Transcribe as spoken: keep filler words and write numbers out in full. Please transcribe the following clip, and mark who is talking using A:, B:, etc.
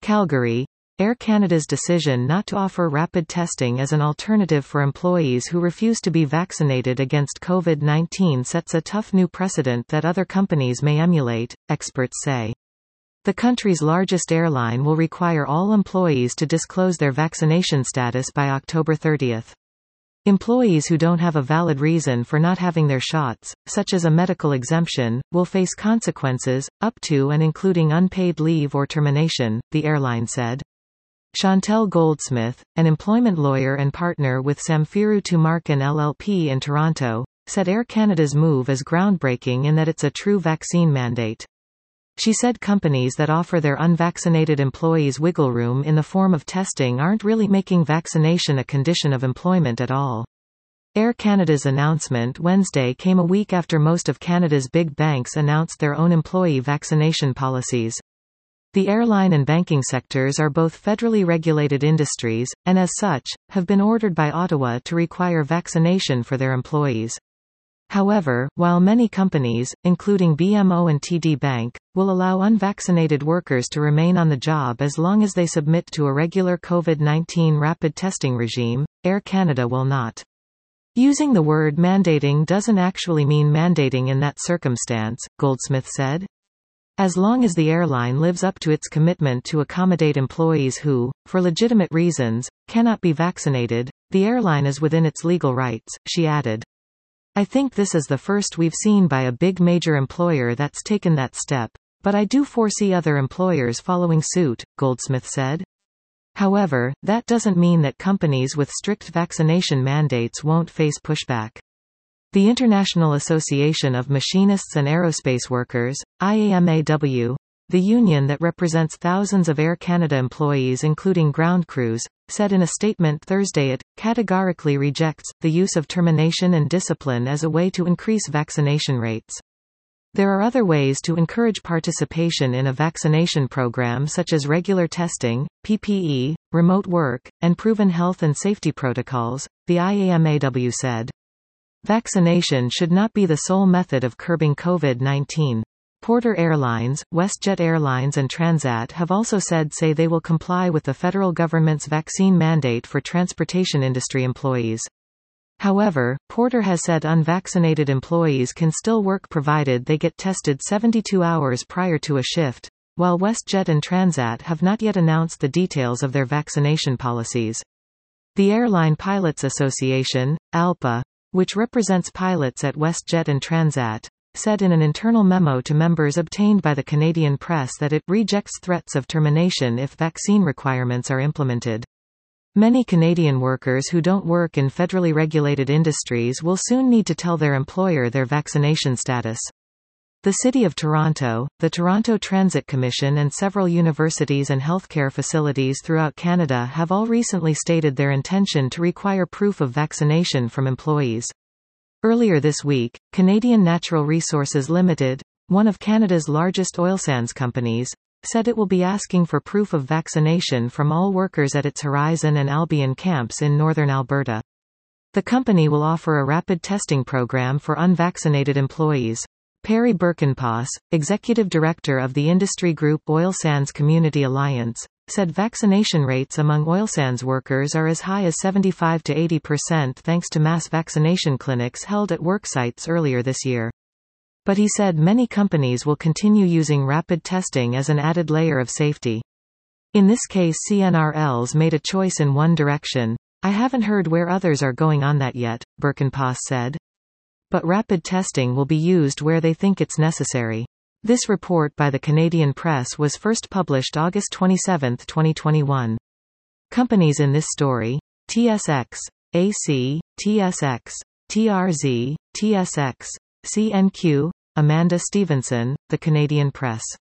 A: Calgary. Air Canada's decision not to offer rapid testing as an alternative for employees who refuse to be vaccinated against COVID nineteen sets a tough new precedent that other companies may emulate, experts say. The country's largest airline will require all employees to disclose their vaccination status by October thirtieth. Employees who don't have a valid reason for not having their shots, such as a medical exemption, will face consequences, up to and including unpaid leave or termination, the airline said. Chantel Goldsmith, an employment lawyer and partner with Samfiru Tumarkin L L P in Toronto, said Air Canada's move is groundbreaking in that it's a true vaccine mandate. She said companies that offer their unvaccinated employees wiggle room in the form of testing aren't really making vaccination a condition of employment at all. Air Canada's announcement Wednesday came a week after most of Canada's big banks announced their own employee vaccination policies. The airline and banking sectors are both federally regulated industries, and as such, have been ordered by Ottawa to require vaccination for their employees. However, while many companies, including B M O and T D Bank, will allow unvaccinated workers to remain on the job as long as they submit to a regular COVID nineteen rapid testing regime, Air Canada will not. Using the word mandating doesn't actually mean mandating in that circumstance, Goldsmith said. As long as the airline lives up to its commitment to accommodate employees who, for legitimate reasons, cannot be vaccinated, the airline is within its legal rights, she added. I think this is the first we've seen by a big major employer that's taken that step, but I do foresee other employers following suit, Goldsmith said. However, that doesn't mean that companies with strict vaccination mandates won't face pushback. The International Association of Machinists and Aerospace Workers, I A M A W, the union that represents thousands of Air Canada employees including ground crews, said in a statement Thursday it categorically rejects the use of termination and discipline as a way to increase vaccination rates. There are other ways to encourage participation in a vaccination program such as regular testing, P P E, remote work, and proven health and safety protocols, the I A M A W said. Vaccination should not be the sole method of curbing COVID nineteen. Porter Airlines, WestJet Airlines and Transat have also said say they will comply with the federal government's vaccine mandate for transportation industry employees. However, Porter has said unvaccinated employees can still work provided they get tested seventy-two hours prior to a shift, while WestJet and Transat have not yet announced the details of their vaccination policies. The Airline Pilots Association, A L P A, which represents pilots at WestJet and Transat, said in an internal memo to members obtained by the Canadian press that it rejects threats of termination if vaccine requirements are implemented. Many Canadian workers who don't work in federally regulated industries will soon need to tell their employer their vaccination status. The City of Toronto, the Toronto Transit Commission and several universities and healthcare facilities throughout Canada have all recently stated their intention to require proof of vaccination from employees. Earlier this week, Canadian Natural Resources Limited, one of Canada's largest oil sands companies, said it will be asking for proof of vaccination from all workers at its Horizon and Albion camps in northern Alberta. The company will offer a rapid testing program for unvaccinated employees. Perry Birkenpass, executive director of the industry group Oil Sands Community Alliance, said vaccination rates among oil sands workers are as high as seventy-five to eighty percent thanks to mass vaccination clinics held at work sites earlier this year. But he said many companies will continue using rapid testing as an added layer of safety. In this case C N R Ls made a choice in one direction. I haven't heard where others are going on that yet, Birkenpass said. But rapid testing will be used where they think it's necessary. This report by the Canadian Press was first published August twenty-seventh, twenty twenty-one. Companies in this story: T S X, A C, T S X, T R Z, T S X, C N Q, Amanda Stevenson, The Canadian Press.